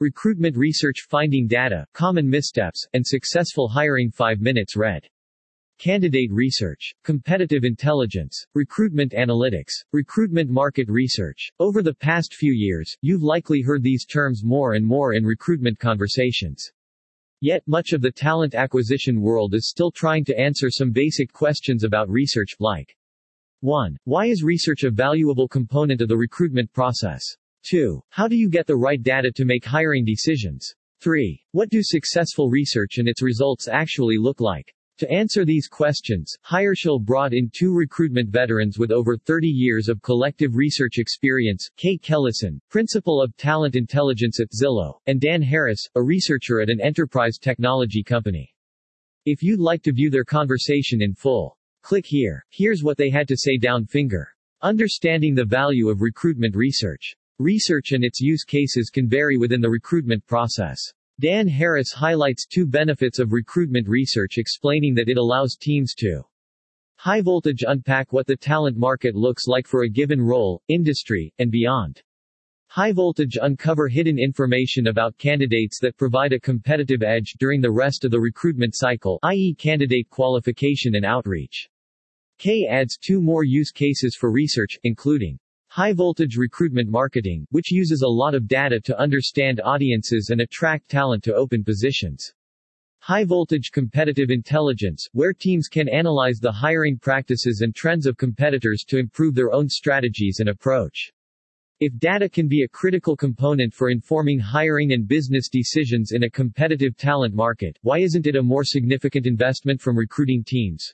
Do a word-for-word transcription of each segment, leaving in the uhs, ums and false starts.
Recruitment Research Finding Data, Common Missteps, and Successful Hiring five minutes read. Candidate Research, Competitive Intelligence, Recruitment Analytics, Recruitment Market Research. Over the past few years, you've likely heard these terms more and more in recruitment conversations. Yet, much of the talent acquisition world is still trying to answer some basic questions about research, like one. Why is research a valuable component of the recruitment process? two. How do you get the right data to make hiring decisions? three. What do successful research and its results actually look like? To answer these questions, HireShield brought in two recruitment veterans with over thirty years of collective research experience, Kay Kellison, Principal of Talent Intelligence at Zillow, and Dan Harris, a researcher at an enterprise technology company. If you'd like to view their conversation in full, click here. Here's what they had to say. Down finger. Understanding the value of recruitment research. Research and its use cases can vary within the recruitment process. Dan Harris highlights two benefits of recruitment research, explaining that it allows teams to high voltage unpack what the talent market looks like for a given role, industry, and beyond. High voltage uncover hidden information about candidates that provide a competitive edge during the rest of the recruitment cycle, that is candidate qualification and outreach. K adds two more use cases for research, including high-voltage recruitment marketing, which uses a lot of data to understand audiences and attract talent to open positions. High-voltage competitive intelligence, where teams can analyze the hiring practices and trends of competitors to improve their own strategies and approach. If data can be a critical component for informing hiring and business decisions in a competitive talent market, why isn't it a more significant investment from recruiting teams?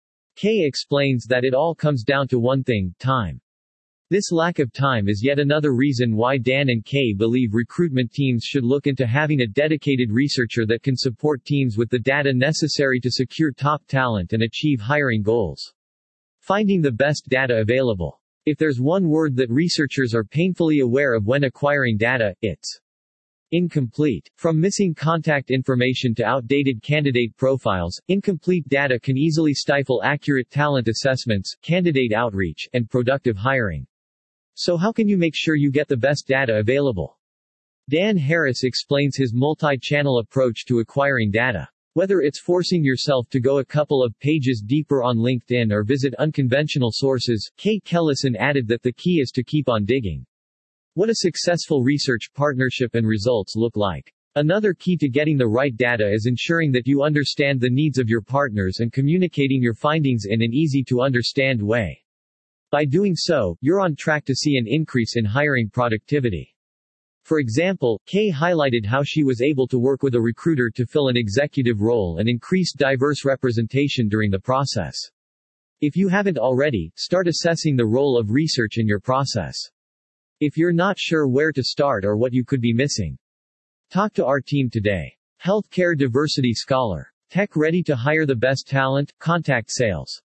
Kay explains that it all comes down to one thing: time. This lack of time is yet another reason why Dan and Kay believe recruitment teams should look into having a dedicated researcher that can support teams with the data necessary to secure top talent and achieve hiring goals. Finding the best data available. If there's one word that researchers are painfully aware of when acquiring data, it's incomplete. From missing contact information to outdated candidate profiles, incomplete data can easily stifle accurate talent assessments, candidate outreach, and productive hiring. So how can you make sure you get the best data available? Dan Harris explains his multi-channel approach to acquiring data. Whether it's forcing yourself to go a couple of pages deeper on LinkedIn or visit unconventional sources, Kay Kellison added that the key is to keep on digging. What a successful research partnership and results look like. Another key to getting the right data is ensuring that you understand the needs of your partners and communicating your findings in an easy-to-understand way. By doing so, you're on track to see an increase in hiring productivity. For example, Kay highlighted how she was able to work with a recruiter to fill an executive role and increase diverse representation during the process. If you haven't already, start assessing the role of research in your process. If you're not sure where to start or what you could be missing, talk to our team today. Healthcare Diversity Scholar. Tech ready to hire the best talent? Contact sales.